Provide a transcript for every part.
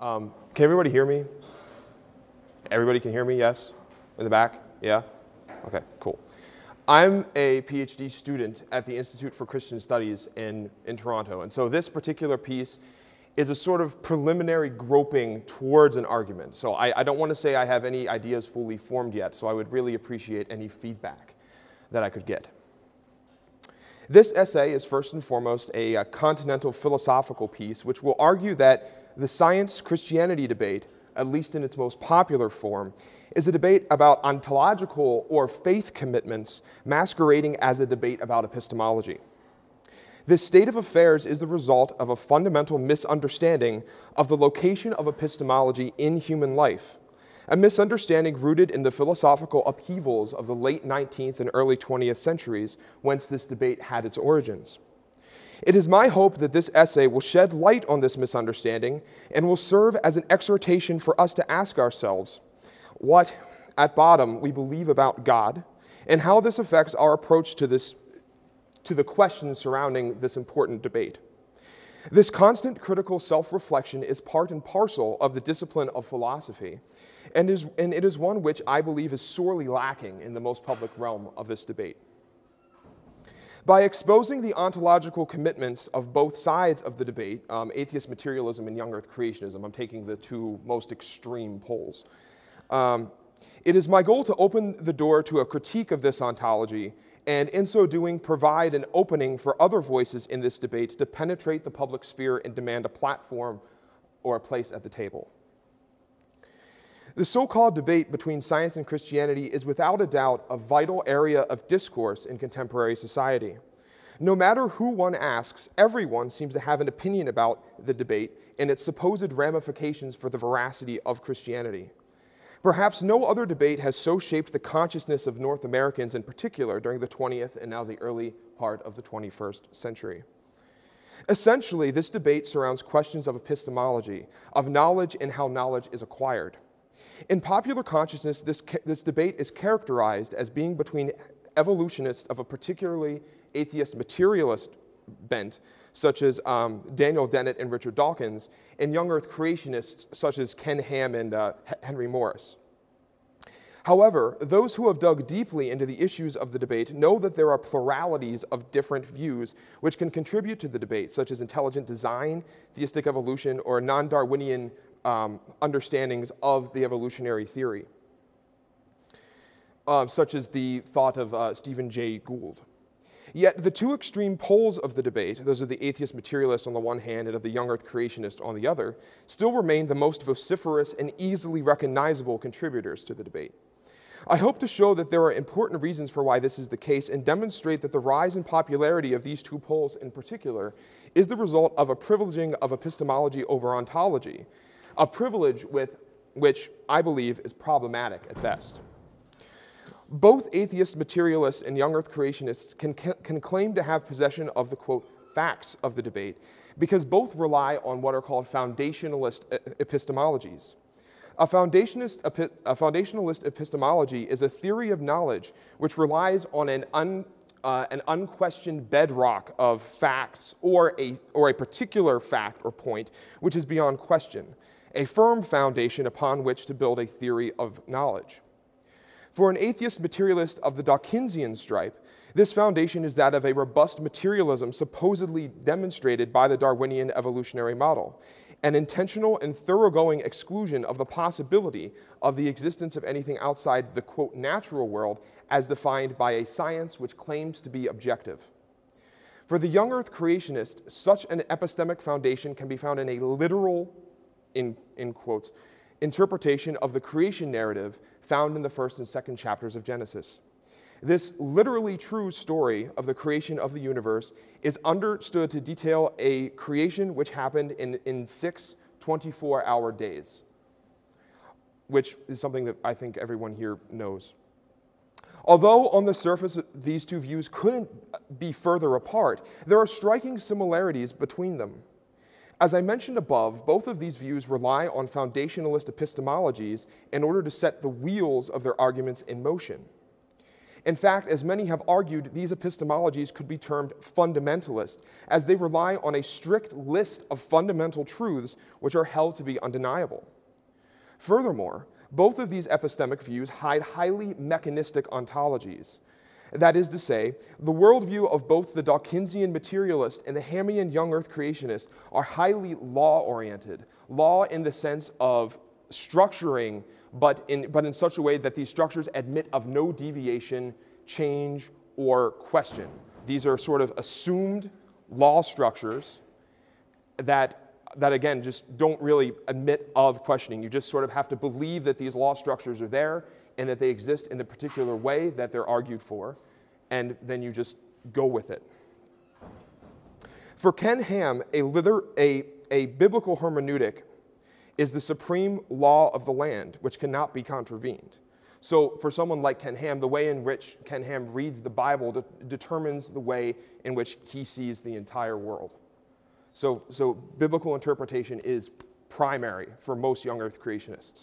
Can everybody hear me? Everybody can hear me, yes? In the back? Yeah? Okay, cool. I'm a PhD student at the Institute for Christian Studies in Toronto, and so this particular piece is a sort of preliminary groping towards an argument. So I don't want to say I have any ideas fully formed yet, so I would really appreciate any feedback that I could get. This essay is first and foremost a continental philosophical piece which will argue that the science-Christianity debate, at least in its most popular form, is a debate about ontological or faith commitments masquerading as a debate about epistemology. This state of affairs is the result of a fundamental misunderstanding of the location of epistemology in human life, a misunderstanding rooted in the philosophical upheavals of the late 19th and early 20th centuries, whence this debate had its origins. It is my hope that this essay will shed light on this misunderstanding and will serve as an exhortation for us to ask ourselves what, at bottom, we believe about God and how this affects our approach to the questions surrounding this important debate. This constant critical self-reflection is part and parcel of the discipline of philosophy, and it is one which I believe is sorely lacking in the most public realm of this debate. By exposing the ontological commitments of both sides of the debate, atheist materialism and young earth creationism, I'm taking the two most extreme poles, it is my goal to open the door to a critique of this ontology and in so doing provide an opening for other voices in this debate to penetrate the public sphere and demand a platform or a place at the table. The so-called debate between science and Christianity is without a doubt a vital area of discourse in contemporary society. No matter who one asks, everyone seems to have an opinion about the debate and its supposed ramifications for the veracity of Christianity. Perhaps no other debate has so shaped the consciousness of North Americans in particular during the 20th and now the early part of the 21st century. Essentially, this debate surrounds questions of epistemology, of knowledge and how knowledge is acquired. In popular consciousness, this debate is characterized as being between evolutionists of a particularly atheist materialist bent, such as Daniel Dennett and Richard Dawkins, and young earth creationists such as Ken Ham and Henry Morris. However, those who have dug deeply into the issues of the debate know that there are pluralities of different views which can contribute to the debate, such as intelligent design, theistic evolution, or non-Darwinian understandings of the evolutionary theory, such as the thought of Stephen Jay Gould. Yet the two extreme poles of the debate, those of the atheist materialist on the one hand and of the young earth creationist on the other, still remain the most vociferous and easily recognizable contributors to the debate. I hope to show that there are important reasons for why this is the case and demonstrate that the rise in popularity of these two poles in particular is the result of a privileging of epistemology over ontology, a privilege which I believe is problematic at best. Both atheist materialists and young earth creationists can claim to have possession of the, quote, facts of the debate because both rely on what are called foundationalist epistemologies. A foundationalist epistemology is a theory of knowledge which relies on an unquestioned bedrock of facts or a particular fact or point which is beyond question, a firm foundation upon which to build a theory of knowledge. For an atheist materialist of the Dawkinsian stripe, this foundation is that of a robust materialism supposedly demonstrated by the Darwinian evolutionary model, an intentional and thoroughgoing exclusion of the possibility of the existence of anything outside the, quote, natural world as defined by a science which claims to be objective. For the young earth creationist, such an epistemic foundation can be found in a literal, in quotes, interpretation of the creation narrative found in the first and second chapters of Genesis. This literally true story of the creation of the universe is understood to detail a creation which happened in 6 24-hour days, which is something that I think everyone here knows. Although on the surface these two views couldn't be further apart, there are striking similarities between them. As I mentioned above, both of these views rely on foundationalist epistemologies in order to set the wheels of their arguments in motion. In fact, as many have argued, these epistemologies could be termed fundamentalist, as they rely on a strict list of fundamental truths which are held to be undeniable. Furthermore, both of these epistemic views hide highly mechanistic ontologies. That is to say, the worldview of both the Dawkinsian materialist and the Hamian young earth creationist are highly law-oriented. Law in the sense of structuring, but in such a way that these structures admit of no deviation, change, or question. These are sort of assumed law structures that again, just don't really admit of questioning. You just sort of have to believe that these law structures are there and that they exist in the particular way that they're argued for, and then you just go with it. For Ken Ham, a biblical hermeneutic is the supreme law of the land, which cannot be contravened. So for someone like Ken Ham, the way in which Ken Ham reads the Bible determines the way in which he sees the entire world. So biblical interpretation is primary for most young earth creationists.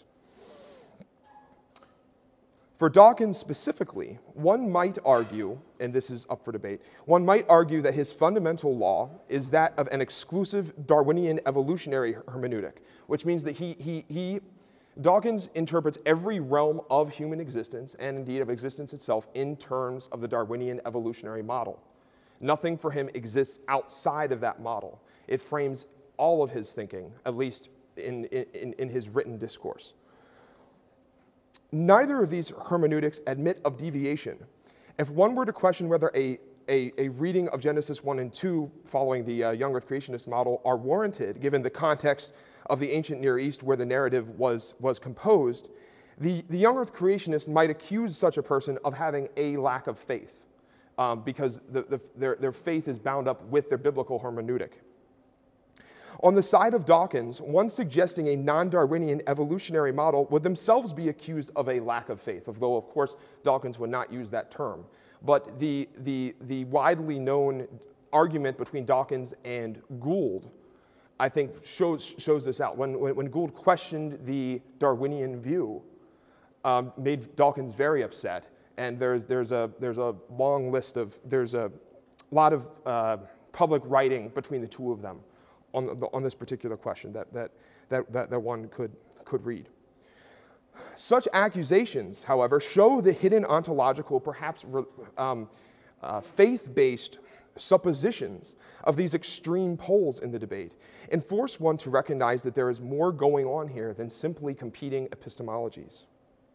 For Dawkins specifically, one might argue, and this is up for debate, one might argue that his fundamental law is that of an exclusive Darwinian evolutionary hermeneutic, which means that Dawkins interprets every realm of human existence, and indeed of existence itself, in terms of the Darwinian evolutionary model. Nothing for him exists outside of that model. It frames all of his thinking, at least in his written discourse. Neither of these hermeneutics admit of deviation. If one were to question whether a reading of Genesis 1 and 2 following the young earth creationist model are warranted, given the context of the ancient Near East where the narrative was composed, the young earth creationist might accuse such a person of having a lack of faith, because their faith is bound up with their biblical hermeneutic. On the side of Dawkins, one suggesting a non-Darwinian evolutionary model would themselves be accused of a lack of faith, although, of course, Dawkins would not use that term. But the widely known argument between Dawkins and Gould, I think, shows this out. When Gould questioned the Darwinian view, made Dawkins very upset, and there's a long list of, there's a lot of public writing between the two of them on this particular question that one could read. Such accusations, however, show the hidden ontological, perhaps faith-based suppositions of these extreme poles in the debate, and force one to recognize that there is more going on here than simply competing epistemologies.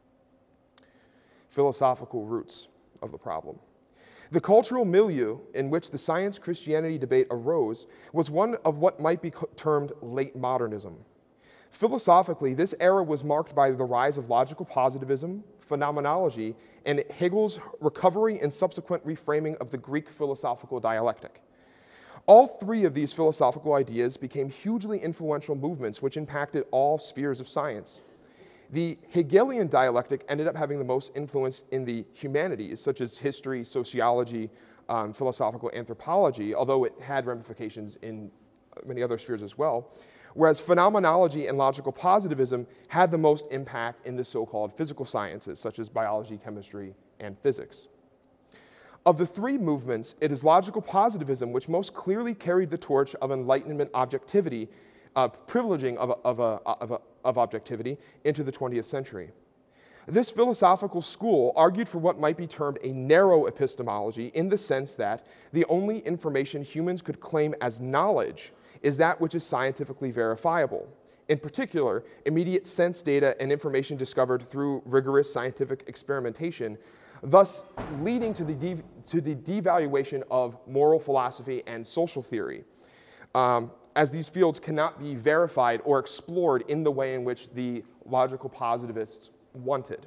Philosophical roots of the problem. The cultural milieu in which the science-Christianity debate arose was one of what might be termed late modernism. Philosophically, this era was marked by the rise of logical positivism, phenomenology, and Hegel's recovery and subsequent reframing of the Greek philosophical dialectic. All three of these philosophical ideas became hugely influential movements which impacted all spheres of science. The Hegelian dialectic ended up having the most influence in the humanities, such as history, sociology, philosophical anthropology, although it had ramifications in many other spheres as well, whereas phenomenology and logical positivism had the most impact in the so-called physical sciences, such as biology, chemistry, and physics. Of the three movements, it is logical positivism which most clearly carried the torch of Enlightenment objectivity, privileging of objectivity into the 20th century. This philosophical school argued for what might be termed a narrow epistemology in the sense that the only information humans could claim as knowledge is that which is scientifically verifiable. In particular, immediate sense data and information discovered through rigorous scientific experimentation, thus leading to the devaluation of moral philosophy and social theory, as these fields cannot be verified or explored in the way in which the logical positivists wanted.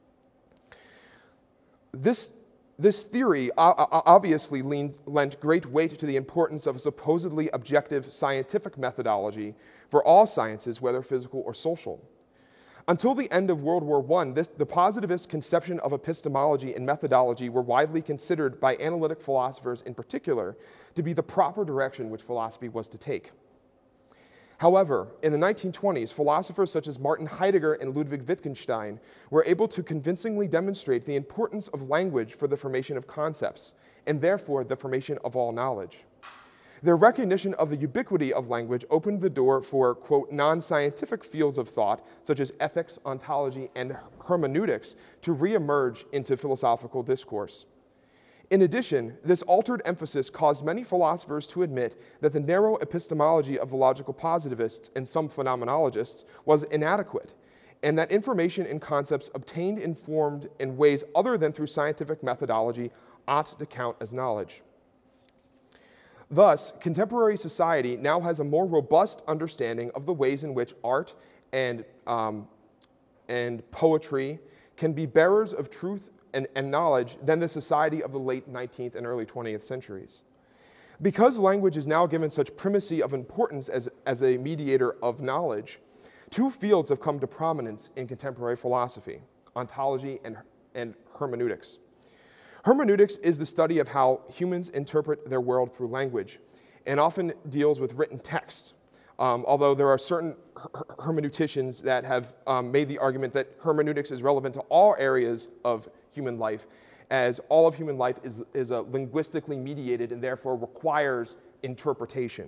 This theory obviously lent great weight to the importance of a supposedly objective scientific methodology for all sciences, whether physical or social. Until the end of World War I, the positivist conception of epistemology and methodology were widely considered by analytic philosophers in particular to be the proper direction which philosophy was to take. However, in the 1920s, philosophers such as Martin Heidegger and Ludwig Wittgenstein were able to convincingly demonstrate the importance of language for the formation of concepts, and therefore the formation of all knowledge. Their recognition of the ubiquity of language opened the door for, quote, non-scientific fields of thought, such as ethics, ontology, and hermeneutics, to reemerge into philosophical discourse. In addition, this altered emphasis caused many philosophers to admit that the narrow epistemology of the logical positivists and some phenomenologists was inadequate, and that information and concepts obtained and formed in ways other than through scientific methodology ought to count as knowledge. Thus, contemporary society now has a more robust understanding of the ways in which art and poetry can be bearers of truth and knowledge than the society of the late 19th and early 20th centuries. Because language is now given such primacy of importance as a mediator of knowledge, two fields have come to prominence in contemporary philosophy: ontology and hermeneutics. Hermeneutics is the study of how humans interpret their world through language, and often deals with written texts. Although there are certain hermeneuticians that have made the argument that hermeneutics is relevant to all areas of human life, as all of human life is linguistically mediated and therefore requires interpretation.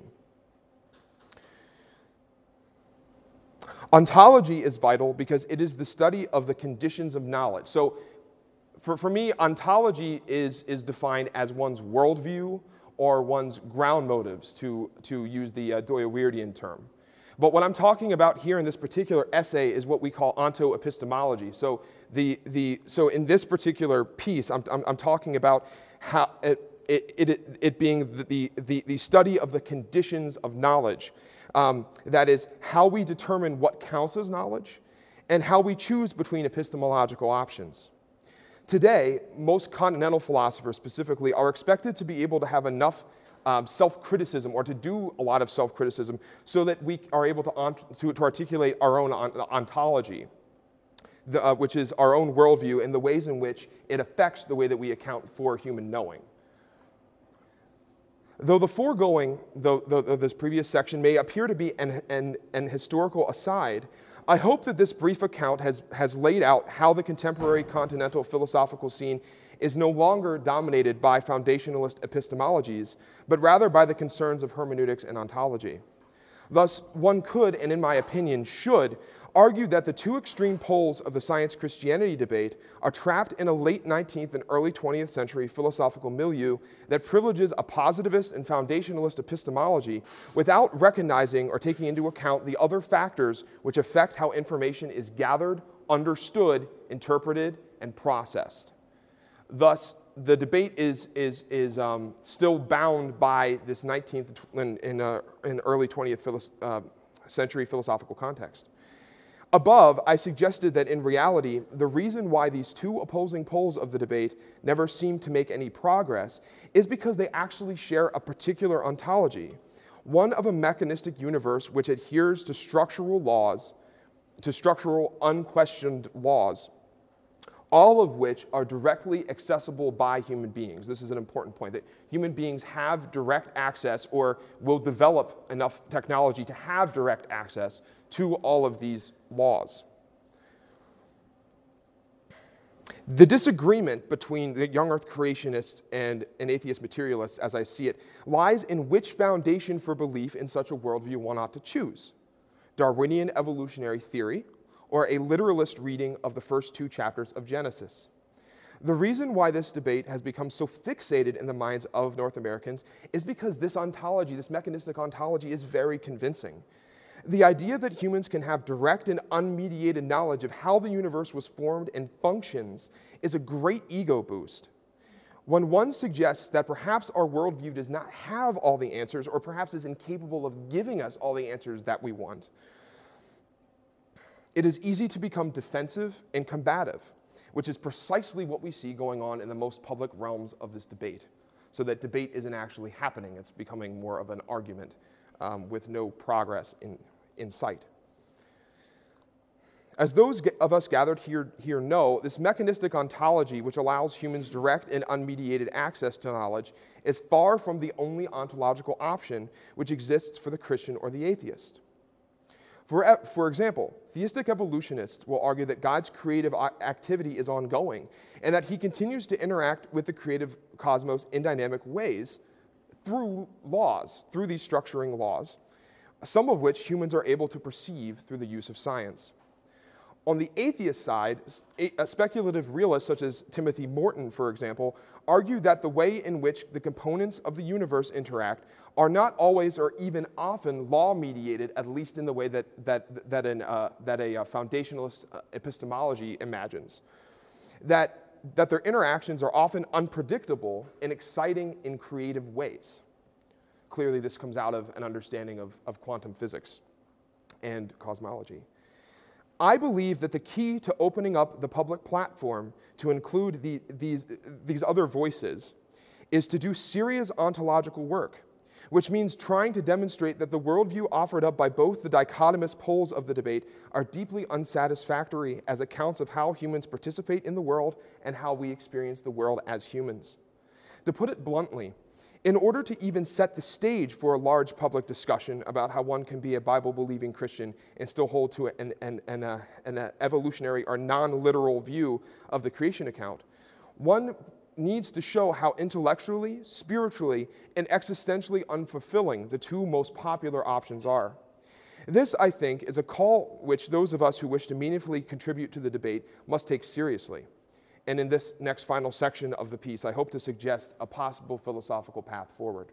Ontology is vital because it is the study of the conditions of knowledge. So for me, ontology is defined as one's worldview or one's ground motives, to use the Deweyardian term. But what I'm talking about here in this particular essay is what we call ontoepistemology. So so in this particular piece, I'm talking about how it being the study of the conditions of knowledge. That is, how we determine what counts as knowledge and how we choose between epistemological options. Today, most continental philosophers specifically are expected to be able to have enough self-criticism, or to do a lot of self-criticism, so that we are able to articulate our own ontology, which is our own worldview and the ways in which it affects the way that we account for human knowing. Though the foregoing, this previous section may appear to be an historical aside, I hope that this brief account has laid out how the contemporary continental philosophical scene is no longer dominated by foundationalist epistemologies, but rather by the concerns of hermeneutics and ontology. Thus, one could, and in my opinion should, argue that the two extreme poles of the science-Christianity debate are trapped in a late 19th and early 20th century philosophical milieu that privileges a positivist and foundationalist epistemology without recognizing or taking into account the other factors which affect how information is gathered, understood, interpreted, and processed. Thus, the debate is still bound by this 19th and early 20th century philosophical context. Above, I suggested that in reality, the reason why these two opposing poles of the debate never seem to make any progress is because they actually share a particular ontology, one of a mechanistic universe which adheres to structural laws, to structural unquestioned laws, all of which are directly accessible by human beings. This is an important point, that human beings have direct access, or will develop enough technology to have direct access to all of these laws. The disagreement between the young earth creationists and atheist materialists, as I see it, lies in which foundation for belief in such a worldview one ought to choose: Darwinian evolutionary theory, or a literalist reading of the first two chapters of Genesis. The reason why this debate has become so fixated in the minds of North Americans is because this ontology, this mechanistic ontology, is very convincing. The idea that humans can have direct and unmediated knowledge of how the universe was formed and functions is a great ego boost. When one suggests that perhaps our worldview does not have all the answers, or perhaps is incapable of giving us all the answers that we want, it is easy to become defensive and combative, which is precisely what we see going on in the most public realms of this debate. So that debate isn't actually happening. It's becoming more of an argument with no progress in sight. As those of us gathered here know, this mechanistic ontology, which allows humans direct and unmediated access to knowledge, is far from the only ontological option which exists for the Christian or the atheist. For example, theistic evolutionists will argue that God's creative activity is ongoing and that he continues to interact with the creative cosmos in dynamic ways through laws, through these structuring laws, some of which humans are able to perceive through the use of science. On the atheist side, speculative realists such as Timothy Morton, for example, argue that the way in which the components of the universe interact are not always or even often law-mediated, at least in the way that a foundationalist epistemology imagines. That their interactions are often unpredictable and exciting in creative ways. Clearly, this comes out of an understanding of quantum physics and cosmology. I believe that the key to opening up the public platform to include these other voices is to do serious ontological work, which means trying to demonstrate that the worldview offered up by both the dichotomous poles of the debate are deeply unsatisfactory as accounts of how humans participate in the world and how we experience the world as humans. To put it bluntly, in order to even set the stage for a large public discussion about how one can be a Bible-believing Christian and still hold to an evolutionary or non-literal view of the creation account, one needs to show how intellectually, spiritually, and existentially unfulfilling the two most popular options are. This, I think, is a call which those of us who wish to meaningfully contribute to the debate must take seriously. And in this next final section of the piece, I hope to suggest a possible philosophical path forward.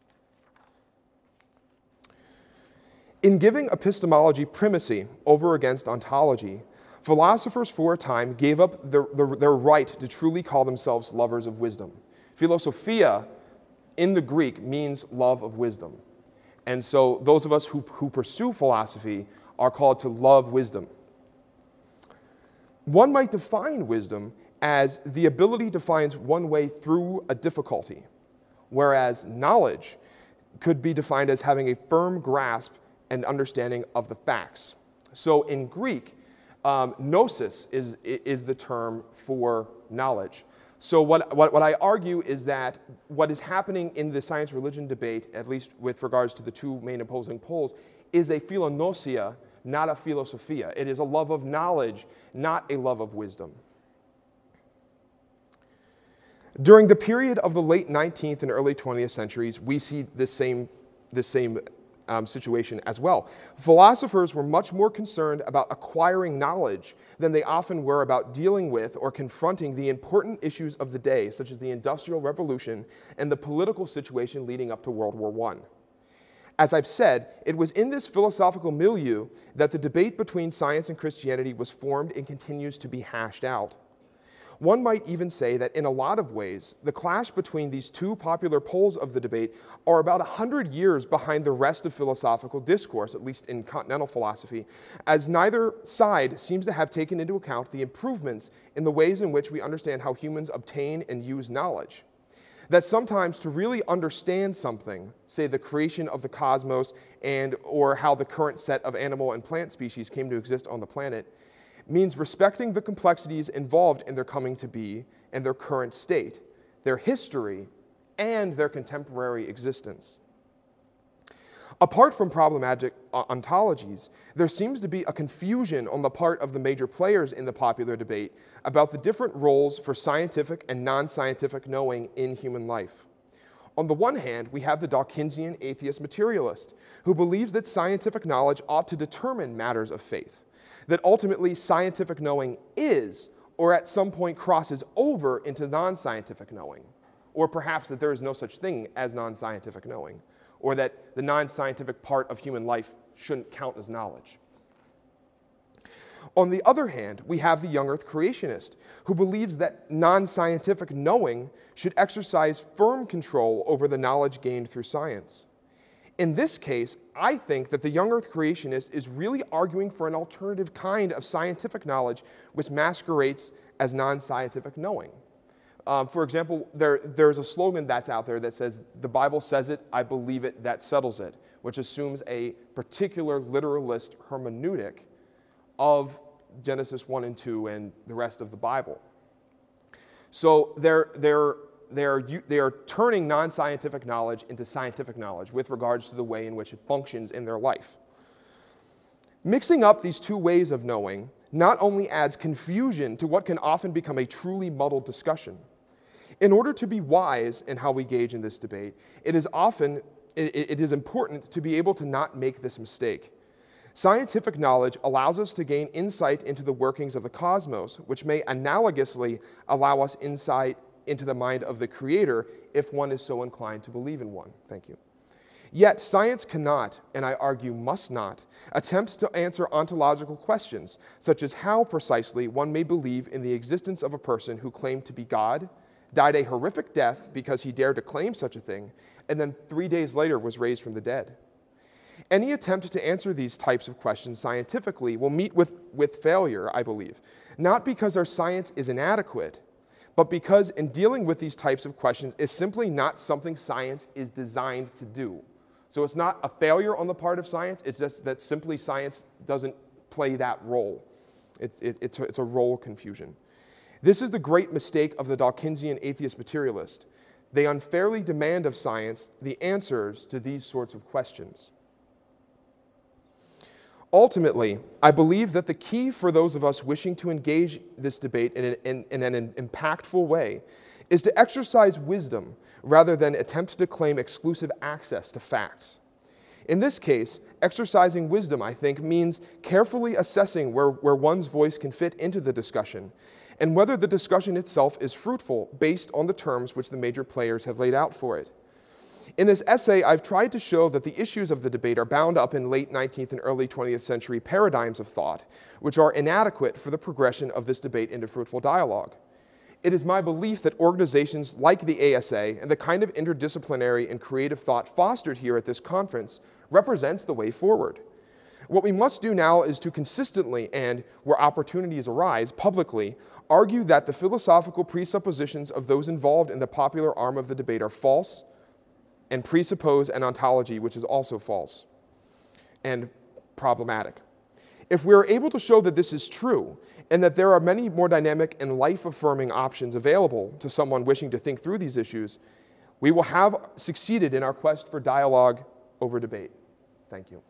In giving epistemology primacy over against ontology, philosophers for a time gave up their right to truly call themselves lovers of wisdom. Philosophia in the Greek means love of wisdom. And so those of us who pursue philosophy are called to love wisdom. One might define wisdom as the ability to find one way through a difficulty, whereas knowledge could be defined as having a firm grasp and understanding of the facts. So in Greek, gnosis is the term for knowledge. So what I argue is that what is happening in the science-religion debate, at least with regards to the two main opposing poles, is a philonosia, not a philosophia. It is a love of knowledge, not a love of wisdom. During the period of the late 19th and early 20th centuries, we see this same situation as well. Philosophers were much more concerned about acquiring knowledge than they often were about dealing with or confronting the important issues of the day, such as the Industrial Revolution and the political situation leading up to World War I. As I've said, it was in this philosophical milieu that the debate between science and Christianity was formed and continues to be hashed out. One might even say that in a lot of ways, the clash between these two popular poles of the debate are about 100 years behind the rest of philosophical discourse, at least in continental philosophy, as neither side seems to have taken into account the improvements in the ways in which we understand how humans obtain and use knowledge. That sometimes to really understand something, say the creation of the cosmos or how the current set of animal and plant species came to exist on the planet, means respecting the complexities involved in their coming to be and their current state, their history, and their contemporary existence. Apart from problematic ontologies, there seems to be a confusion on the part of the major players in the popular debate about the different roles for scientific and non-scientific knowing in human life. On the one hand, we have the Dawkinsian atheist materialist, who believes that scientific knowledge ought to determine matters of faith, that ultimately scientific knowing is, or at some point crosses over into non-scientific knowing, or perhaps that there is no such thing as non-scientific knowing, or that the non-scientific part of human life shouldn't count as knowledge. On the other hand, we have the young earth creationist, who believes that non-scientific knowing should exercise firm control over the knowledge gained through science. In this case, I think that the young earth creationist is really arguing for an alternative kind of scientific knowledge which masquerades as non-scientific knowing. For example, there's a slogan that's out there that says, "The Bible says it, I believe it, that settles it," which assumes a particular literalist hermeneutic of Genesis 1 and 2 and the rest of the Bible. So they are turning non-scientific knowledge into scientific knowledge with regards to the way in which it functions in their life. Mixing up these two ways of knowing not only adds confusion to what can often become a truly muddled discussion. In order to be wise in how we engage in this debate, it is important to be able to not make this mistake. Scientific knowledge allows us to gain insight into the workings of the cosmos, which may analogously allow us insight into the mind of the Creator if one is so inclined to believe in one. Thank you. Yet science cannot, and I argue must not, attempt to answer ontological questions, such as how precisely one may believe in the existence of a person who claimed to be God, died a horrific death because he dared to claim such a thing, and then 3 days later was raised from the dead. Any attempt to answer these types of questions scientifically will meet with failure, I believe, not because our science is inadequate, but because in dealing with these types of questions is simply not something science is designed to do. So it's not a failure on the part of science, it's just that simply science doesn't play that role. It's a role confusion. This is the great mistake of the Dawkinsian atheist materialist. They unfairly demand of science the answers to these sorts of questions. Ultimately, I believe that the key for those of us wishing to engage this debate in an impactful way is to exercise wisdom rather than attempt to claim exclusive access to facts. In this case, exercising wisdom, I think, means carefully assessing where one's voice can fit into the discussion and whether the discussion itself is fruitful based on the terms which the major players have laid out for it. In this essay, I've tried to show that the issues of the debate are bound up in late 19th and early 20th century paradigms of thought, which are inadequate for the progression of this debate into fruitful dialogue. It is my belief that organizations like the ASA and the kind of interdisciplinary and creative thought fostered here at this conference represents the way forward. What we must do now is to consistently and, where opportunities arise, publicly, argue that the philosophical presuppositions of those involved in the popular arm of the debate are false, and presuppose an ontology which is also false and problematic. If we are able to show that this is true, and that there are many more dynamic and life-affirming options available to someone wishing to think through these issues, we will have succeeded in our quest for dialogue over debate. Thank you.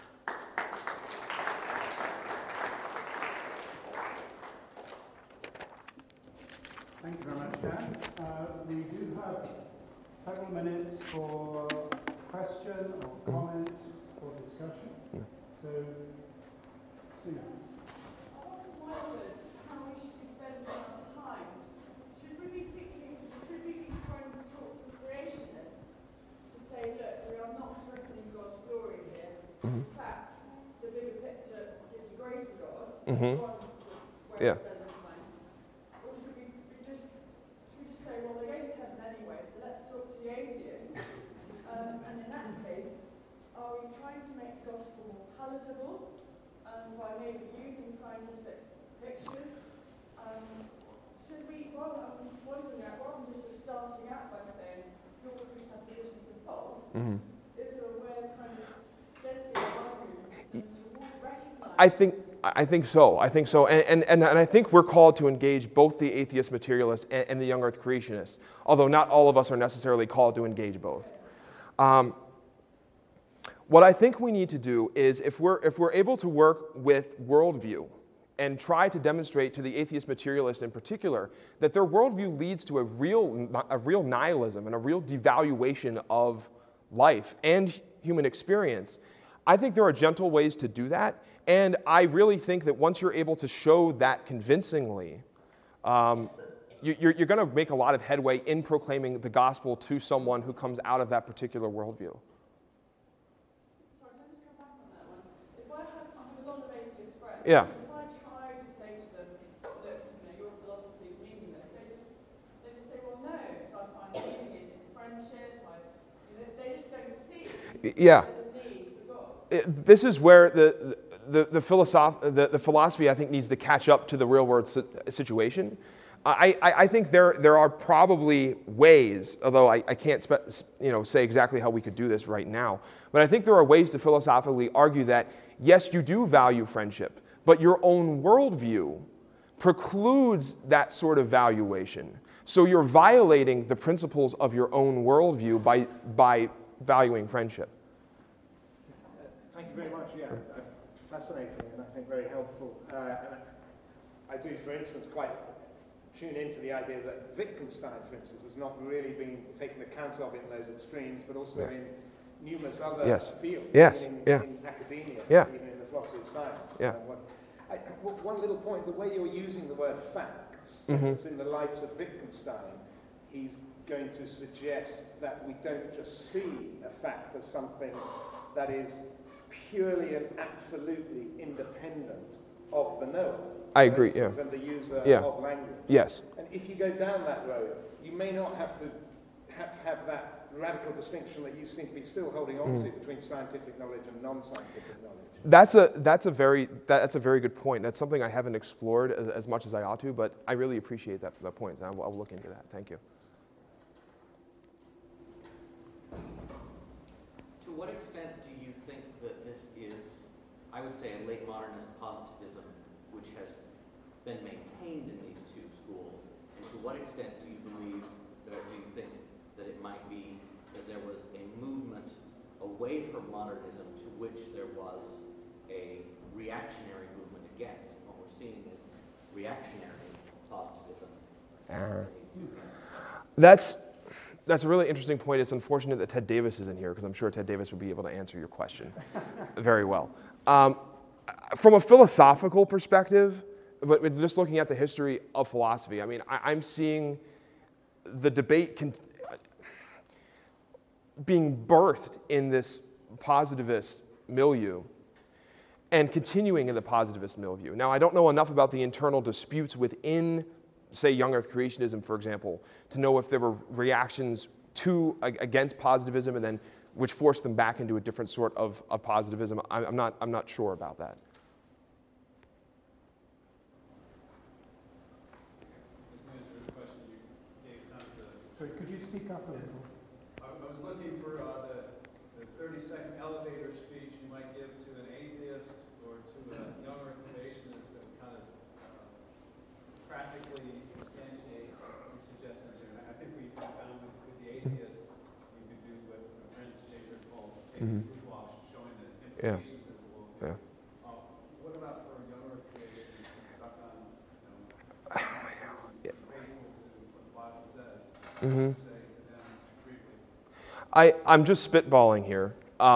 Thank you very much, Dan. We do have several minutes for question or comment or discussion. So, Suna. I wondered how we should be spending our time. Should we be trying to talk to creationists to say, look, we are not threatening God's glory here. In fact, the bigger picture gives a greater God. Yeah. Or should we just say, well, they're going to heaven anyway, so let's talk to the atheists. And in that case, are we trying to make the gospel more palatable by maybe using scientific pictures? Should we, rather than just starting out by saying your presuppositions are false, is there a way of kind of gently arguing towards recognizing? I think so. And I think we're called to engage both the atheist materialists and the young earth creationists, although not all of us are necessarily called to engage both. What I think we need to do is, if we're able to work with worldview and try to demonstrate to the atheist materialist in particular that their worldview leads to a real nihilism and a real devaluation of life and human experience, I think there are gentle ways to do that. And I really think that once you're able to show that convincingly, you're going to make a lot of headway in proclaiming the gospel to someone who comes out of that particular worldview. Sorry, can I just come back on that one? If I have a lot of atheist friends, Yeah. if I try to say to them, look, your philosophy is meaningless, they just say, well, no, because I find meaning in friendship. They just don't see Yeah. there's a need for God. This is where the philosophy, I think, needs to catch up to the real world situation. I think there are probably ways, although I can't say exactly how we could do this right now, but I think there are ways to philosophically argue that, yes, you do value friendship, but your own worldview precludes that sort of valuation. So you're violating the principles of your own worldview by valuing friendship. Thank you very much. Yeah, fascinating and I think very helpful. And I do, for instance, quite tune into the idea that Wittgenstein, for instance, has not really been taken account of in those extremes, but also in numerous other fields, in academia, even in the philosophy of science. One little point, the way you're using the word facts, for instance, in the light of Wittgenstein, he's going to suggest that we don't just see a fact as something that is purely and absolutely independent of the knower. I agree, And the user of language. Yes. And if you go down that road, you may not have to have that radical distinction that you seem to be still holding on to between scientific knowledge and non-scientific knowledge. That's a very good point. That's something I haven't explored as much as I ought to, but I really appreciate that point. And I'll look into that. Thank you. To what extent do you think that this is, I would say, a late modernist positivism which has been maintained in these two schools, and to what extent do you believe, or do you think that it might be that there was a movement away from modernism to which there was a reactionary movement against? And what we're seeing is reactionary positivism. That's a really interesting point. It's unfortunate that Ted Davis isn't here, because I'm sure Ted Davis would be able to answer your question very well. From a philosophical perspective, but just looking at the history of philosophy, I mean, I'm seeing the debate being birthed in this positivist milieu and continuing in the positivist milieu. Now, I don't know enough about the internal disputes within, say, young earth creationism, for example, to know if there were reactions against positivism and then which forced them back into a different sort of positivism. I'm not sure about that. Sorry, could you speak up a little? I was looking for the 30-second elevator speech you might give to an atheist or to a young earth creationist that would kind of practically instantiate your suggestions here. And I think we found with the atheist, we could do what Francis Schaeffer called taking proof off, showing the implications of the world. What about for a young earth creationist who's stuck on, faithful to what the Bible says? Say to them briefly. I'm just spitballing here.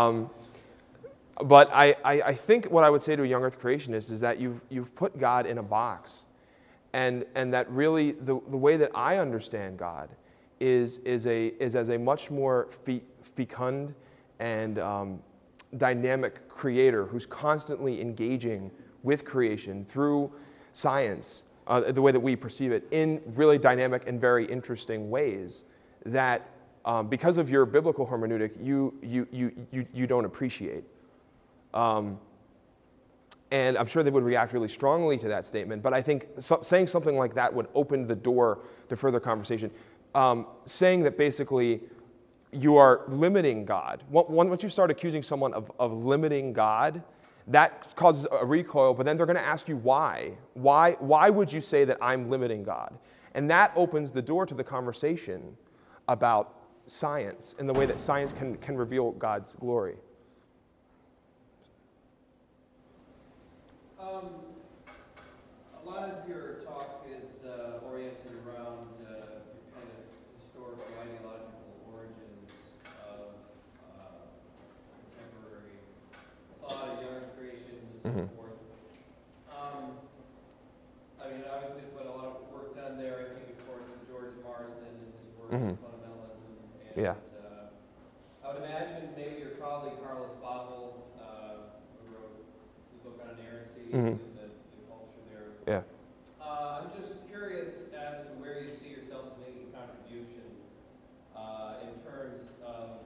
But I think what I would say to a young earth creationist is that you've put God in a box. And that really the way that I understand God is as a much more fecund and dynamic creator who's constantly engaging with creation through science, the way that we perceive it, in really dynamic and very interesting ways that because of your biblical hermeneutic, you don't appreciate. And I'm sure they would react really strongly to that statement, but I think saying something like that would open the door to further conversation. Saying that basically you are limiting God. Once you start accusing someone of limiting God, that causes a recoil, but then they're going to ask you why. Why would you say that I'm limiting God? And that opens the door to the conversation about science and the way that science can reveal God's glory. A lot of your talk is oriented around kind of historical ideological origins of contemporary thought, young earth creationism, and so forth. I mean, obviously, there's been a lot of work done there. I think, of course, of George Marsden and his work on fundamentalism. And I would imagine maybe your colleague Carlos Babel, who wrote the book on inerrancy and the culture there. Yeah. I'm just curious as to where you see yourselves making a contribution in terms of,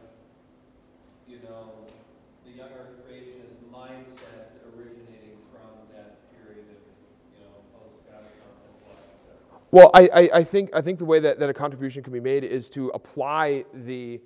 the young earth creationist mindset originating from that period of post-God concept. Well, I think the way that a contribution can be made is to apply the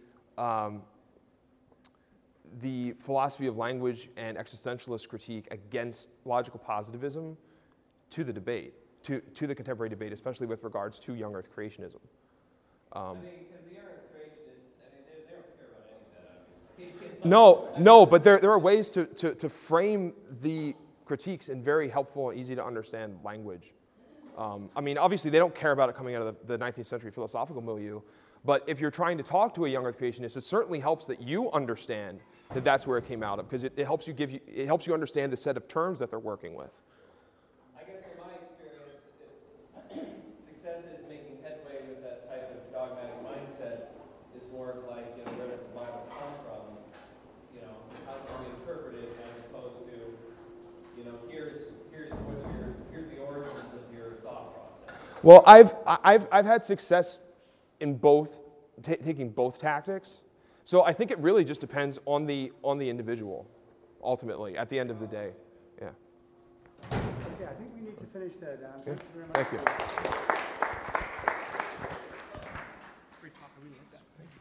philosophy of language and existentialist critique against logical positivism to the debate, to the contemporary debate, especially with regards to young earth creationism. Because the young earth creationists, they don't care about any of that, obviously. No, but there are ways to frame the critiques in very helpful and easy to understand language. I mean, obviously they don't care about it coming out of the 19th century philosophical milieu, but if you're trying to talk to a young Earth creationist, it certainly helps that you understand that that's where it came out of, because it helps you understand the set of terms that they're working with. I guess in my experience, it's success is making headway with that type of dogmatic mindset is more of like, where does the Bible come from? How can we interpret it as opposed to, here's the origins of your thought process. Well, I've had success in both, taking both tactics. So I think it really just depends on the individual, ultimately, at the end of the day. Yeah. Okay, I think we need to finish there, Dan. Yeah. Thank you very much. Thank you.